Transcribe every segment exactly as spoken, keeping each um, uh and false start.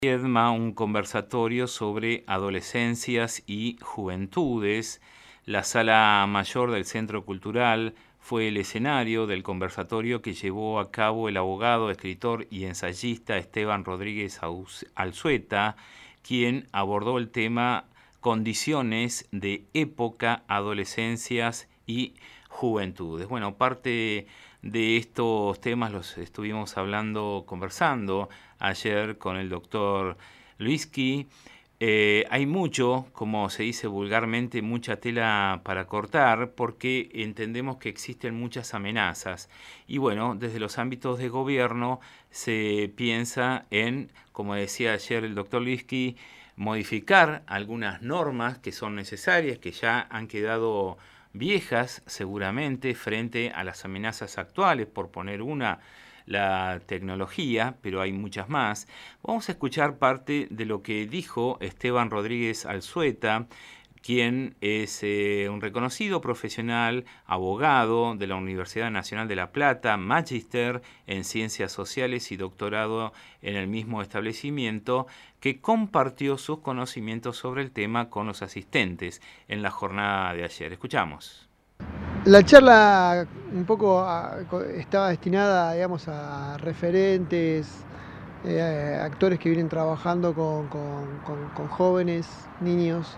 Viedma un conversatorio sobre adolescencias y juventudes. La sala mayor del Centro Cultural fue el escenario del conversatorio que llevó a cabo el abogado, escritor y ensayista Esteban Rodríguez Alzueta, quien abordó el tema Condiciones de época, adolescencias y juventudes. Bueno, parte de estos temas los estuvimos hablando, conversando ayer con el doctor Luisky. Eh, hay mucho, como se dice vulgarmente, mucha tela para cortar, porque entendemos que existen muchas amenazas. Y bueno, desde los ámbitos de gobierno se piensa en, como decía ayer el doctor Luisky, modificar algunas normas que son necesarias, que ya han quedado viejas seguramente frente a las amenazas actuales, por poner una, la tecnología, pero hay muchas más. Vamos a escuchar parte de lo que dijo Esteban Rodríguez Alzueta, quien es eh, un reconocido profesional, abogado de la Universidad Nacional de La Plata, magíster en Ciencias Sociales y doctorado en el mismo establecimiento, que compartió sus conocimientos sobre el tema con los asistentes en la jornada de ayer. Escuchamos. La charla un poco a, estaba destinada, digamos, a referentes, eh, actores que vienen trabajando con, con, con, con jóvenes, niños,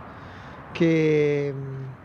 que,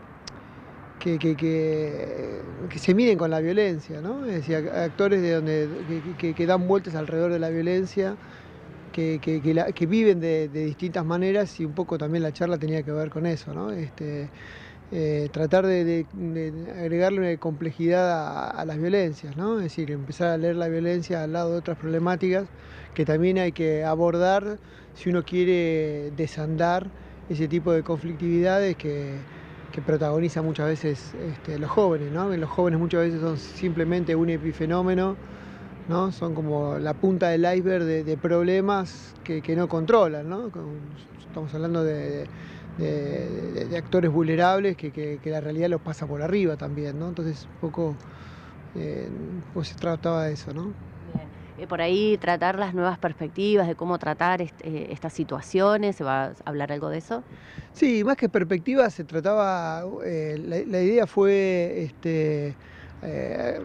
que, que, que, que se miden con la violencia, ¿no? Es decir, actores de donde, que, que, que dan vueltas alrededor de la violencia, que, que, que, la, que viven de, de distintas maneras, y un poco también la charla tenía que ver con eso, ¿no? Este, Eh, tratar de, de, de agregarle una complejidad a, a las violencias, ¿no? Es decir, empezar a leer la violencia al lado de otras problemáticas que también hay que abordar si uno quiere desandar ese tipo de conflictividades que, que protagonizan muchas veces este, los jóvenes, ¿no? Los jóvenes muchas veces son simplemente un epifenómeno, ¿no? Son como la punta del iceberg de, de problemas que, que no controlan, ¿no? Estamos hablando de, de, de, de actores vulnerables que, que, que la realidad los pasa por arriba también, ¿no? Entonces, un poco, eh, pues se trataba de eso, ¿no? Bien. Eh, por ahí tratar las nuevas perspectivas de cómo tratar est eh, estas situaciones, ¿se va a hablar algo de eso? Sí, más que perspectiva se trataba, eh, la, la idea fue este, eh,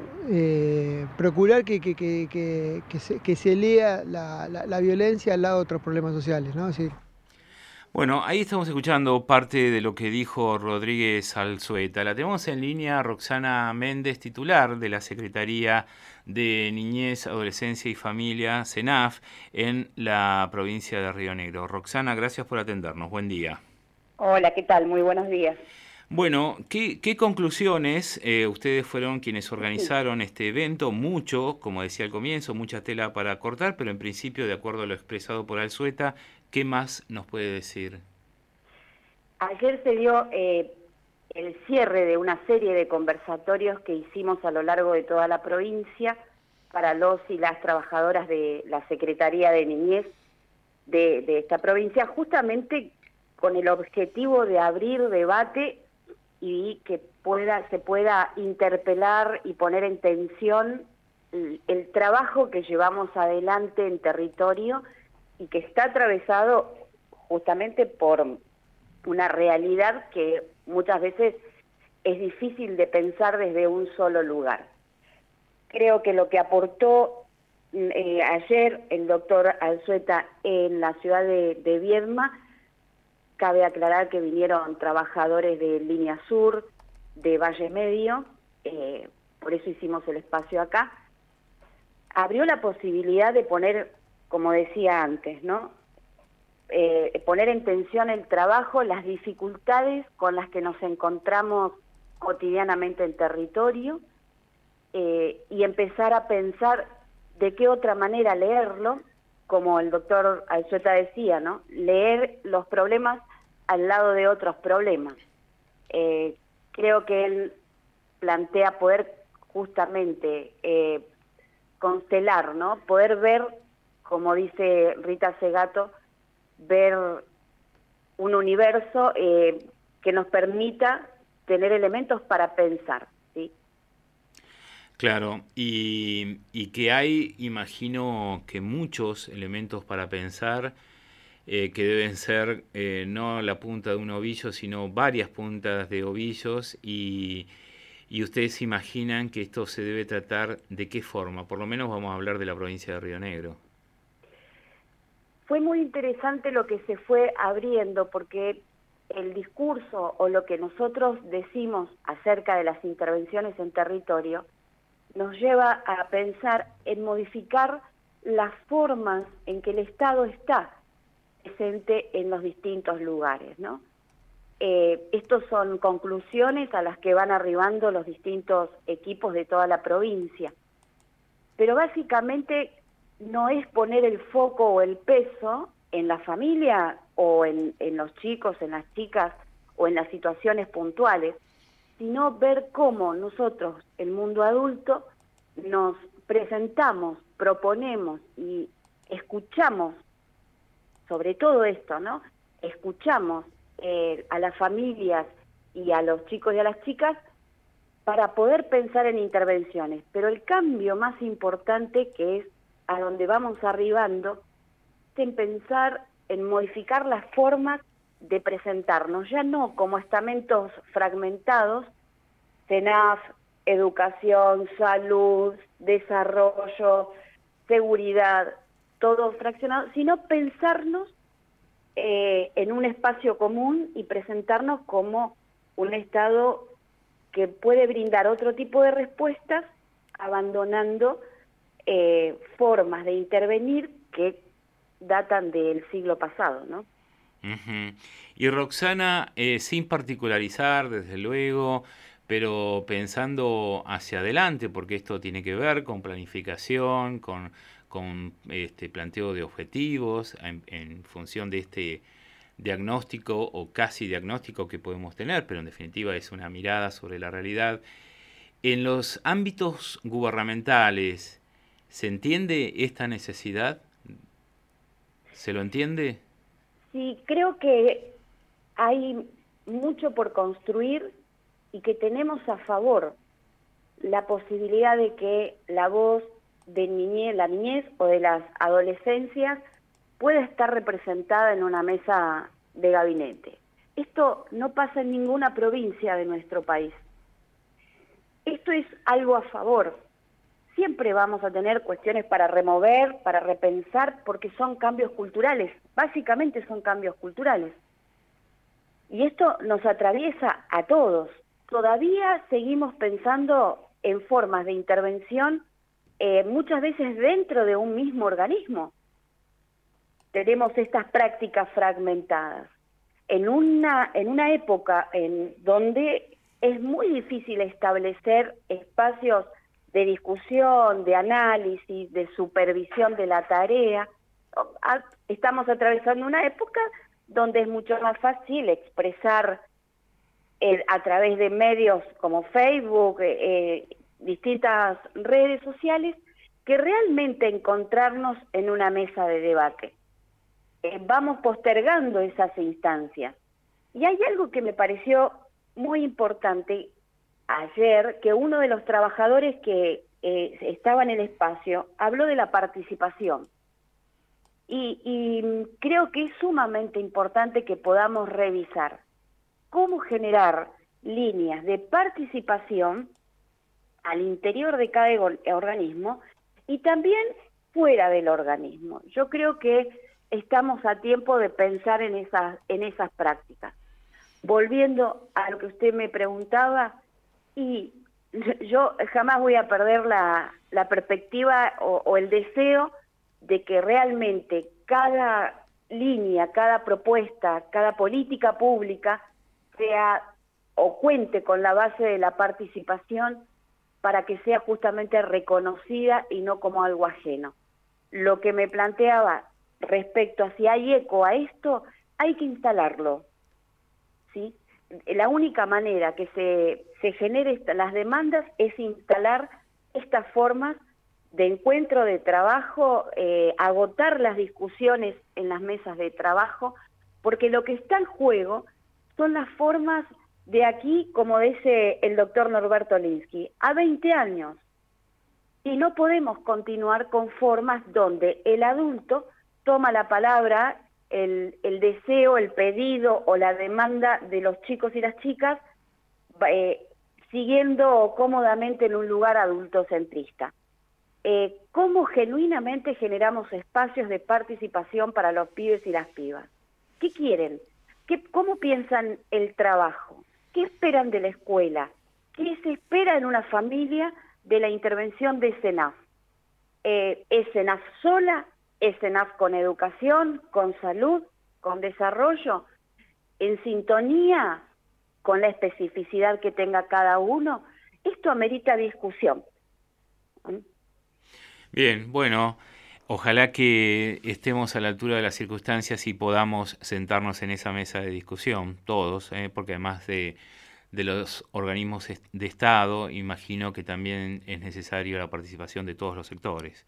eh, procurar que, que, que, que, que, se, que se lea la, la, la violencia al lado de otros problemas sociales, ¿no? Es decir, Bueno, ahí estamos escuchando parte de lo que dijo Rodríguez Alzueta. La tenemos en línea Roxana Méndez, titular de la Secretaría de Niñez, Adolescencia y Familia, CENAF, en la provincia de Río Negro. Roxana, gracias por atendernos. Buen día. Hola, ¿qué tal? Muy buenos días. Bueno, ¿qué, qué conclusiones? Eh, ustedes fueron quienes organizaron Sí. este evento, mucho, como decía al comienzo, mucha tela para cortar, pero en principio, de acuerdo a lo expresado por Alzueta, ¿qué más nos puede decir? Ayer se dio eh, el cierre de una serie de conversatorios que hicimos a lo largo de toda la provincia para los y las trabajadoras de la Secretaría de Niñez de, de esta provincia, justamente con el objetivo de abrir debate y que pueda se pueda interpelar y poner en tensión el, el trabajo que llevamos adelante en territorio y que está atravesado justamente por una realidad que muchas veces es difícil de pensar desde un solo lugar. Creo que lo que aportó eh, ayer el doctor Alzueta en la ciudad de, de Viedma, cabe aclarar que vinieron trabajadores de Línea Sur, de Valle Medio, eh, por eso hicimos el espacio acá, abrió la posibilidad de poner, como decía antes, ¿no? Eh, poner en tensión el trabajo, las dificultades con las que nos encontramos cotidianamente en territorio, eh, y empezar a pensar de qué otra manera leerlo, como el doctor Alzueta decía, ¿no? Leer los problemas al lado de otros problemas. Eh, creo que él plantea poder justamente eh, constelar, ¿no? Poder ver, como dice Rita Segato, ver un universo eh, que nos permita tener elementos para pensar, ¿sí? Claro, y, y que hay, imagino que muchos elementos para pensar, eh, que deben ser eh, no la punta de un ovillo, sino varias puntas de ovillos, y, y ustedes se imaginan que esto se debe tratar de qué forma. Por lo menos vamos a hablar de la provincia de Río Negro. Fue muy interesante lo que se fue abriendo, porque el discurso o lo que nosotros decimos acerca de las intervenciones en territorio nos lleva a pensar en modificar las formas en que el Estado está presente en los distintos lugares, ¿no? Eh, estos son conclusiones a las que van arribando los distintos equipos de toda la provincia. Pero básicamente no es poner el foco o el peso en la familia o en, en los chicos, en las chicas o en las situaciones puntuales, sino ver cómo nosotros, el mundo adulto, nos presentamos, proponemos y escuchamos sobre todo esto, ¿no? Escuchamos eh, a las familias y a los chicos y a las chicas para poder pensar en intervenciones. Pero el cambio más importante, que es a donde vamos arribando, es en pensar en modificar las formas de presentarnos, ya no como estamentos fragmentados, C E N A F, educación, salud, desarrollo, seguridad, todo fraccionado, sino pensarnos eh, en un espacio común y presentarnos como un Estado que puede brindar otro tipo de respuestas, abandonando eh, formas de intervenir que datan del siglo pasado, ¿no? Uh-huh. Y Roxana, eh, sin particularizar, desde luego, pero pensando hacia adelante, porque esto tiene que ver con planificación, con, con este planteo de objetivos en, en función de este diagnóstico o casi diagnóstico que podemos tener, pero en definitiva es una mirada sobre la realidad. En los ámbitos gubernamentales, ¿se entiende esta necesidad? ¿Se lo entiende? Sí, creo que hay mucho por construir y que tenemos a favor la posibilidad de que la voz de niñez, la niñez o de las adolescencias pueda estar representada en una mesa de gabinete. Esto no pasa en ninguna provincia de nuestro país. Esto es algo a favor. Siempre vamos a tener cuestiones para remover, para repensar, porque son cambios culturales. Básicamente son cambios culturales. Y esto nos atraviesa a todos. Todavía seguimos pensando en formas de intervención, eh, muchas veces dentro de un mismo organismo. Tenemos estas prácticas fragmentadas. En una, en una época en donde es muy difícil establecer espacios de discusión, de análisis, de supervisión de la tarea. Estamos atravesando una época donde es mucho más fácil expresar eh, a través de medios como Facebook, eh, distintas redes sociales, que realmente encontrarnos en una mesa de debate. Eh, vamos postergando esas instancias. Y hay algo que me pareció muy importante ayer, que uno de los trabajadores que eh, estaba en el espacio habló de la participación. Y, y creo que es sumamente importante que podamos revisar cómo generar líneas de participación al interior de cada organismo y también fuera del organismo. Yo creo que estamos a tiempo de pensar en esas, en esas prácticas. Volviendo a lo que usted me preguntaba, y yo jamás voy a perder la, la perspectiva o, o el deseo de que realmente cada línea, cada propuesta, cada política pública sea o cuente con la base de la participación para que sea justamente reconocida y no como algo ajeno. Lo que me planteaba respecto a si hay eco a esto, hay que instalarlo, ¿sí? La única manera que se, se genere esta, las demandas es instalar estas formas de encuentro, de trabajo, eh, agotar las discusiones en las mesas de trabajo, porque lo que está en juego son las formas de aquí, como dice el doctor Norberto Linsky, a veinte años. Y no podemos continuar con formas donde el adulto toma la palabra, el, el deseo, el pedido o la demanda de los chicos y las chicas, eh, siguiendo cómodamente en un lugar adultocentrista. Eh, ¿Cómo genuinamente generamos espacios de participación para los pibes y las pibas? ¿Qué quieren? ¿Qué, ¿Cómo piensan el trabajo? ¿Qué esperan de la escuela? ¿Qué se espera en una familia de la intervención de SENAF? Eh, ¿Es SENAF sola? ¿Es SENAF con educación, con salud, con desarrollo? ¿En sintonía con la especificidad que tenga cada uno? Esto amerita discusión. Bien, bueno, ojalá que estemos a la altura de las circunstancias y podamos sentarnos en esa mesa de discusión, todos, ¿eh? Porque además de, de los organismos de Estado, imagino que también es necesaria la participación de todos los sectores,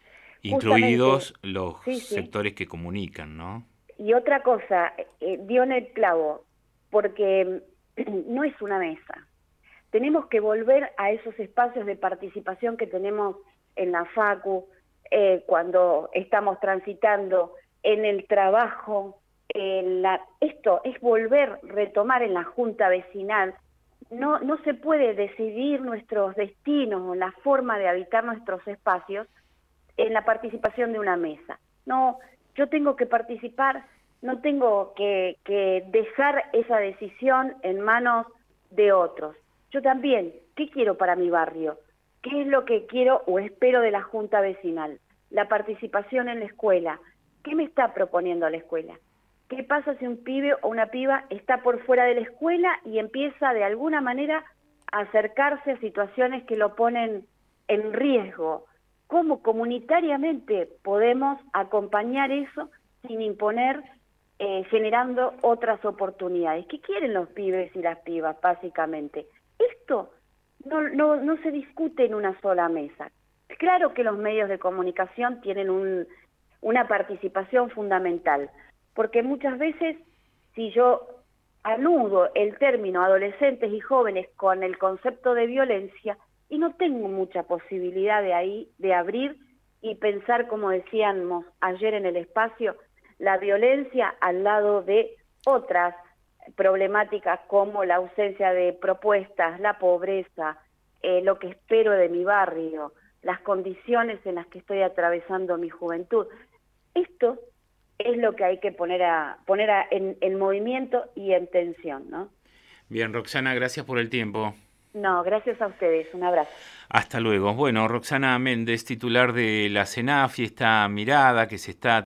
incluidos Justamente, los sí, sí. sectores que comunican, ¿no? Y otra cosa, eh, dio en el clavo, porque no es una mesa. Tenemos que volver a esos espacios de participación que tenemos en la facu, eh, cuando estamos transitando, en el trabajo. En la, esto es volver, retomar en la junta vecinal. No, no se puede decidir nuestros destinos o la forma de habitar nuestros espacios en la participación de una mesa. No, yo tengo que participar, no tengo que, que dejar esa decisión en manos de otros. Yo también, ¿qué quiero para mi barrio? ¿Qué es lo que quiero o espero de la junta vecinal? La participación en la escuela. ¿Qué me está proponiendo la escuela? ¿Qué pasa si un pibe o una piba está por fuera de la escuela y empieza de alguna manera a acercarse a situaciones que lo ponen en riesgo? ¿Cómo comunitariamente podemos acompañar eso sin imponer, eh, generando otras oportunidades? ¿Qué quieren los pibes y las pibas, básicamente? Esto no, no, no se discute en una sola mesa. Claro que los medios de comunicación tienen un, una participación fundamental, porque muchas veces, si yo anudo el término adolescentes y jóvenes con el concepto de violencia, y no tengo mucha posibilidad de ahí, de abrir y pensar, como decíamos ayer en el espacio, la violencia al lado de otras problemáticas como la ausencia de propuestas, la pobreza, eh, lo que espero de mi barrio, las condiciones en las que estoy atravesando mi juventud. Esto es lo que hay que poner a poner a, en, en movimiento y en tensión, ¿no? Bien, Roxana, gracias por el tiempo. No, gracias a ustedes. Un abrazo. Hasta luego. Bueno, Roxana Méndez, titular de la SENAF, y esta mirada que se está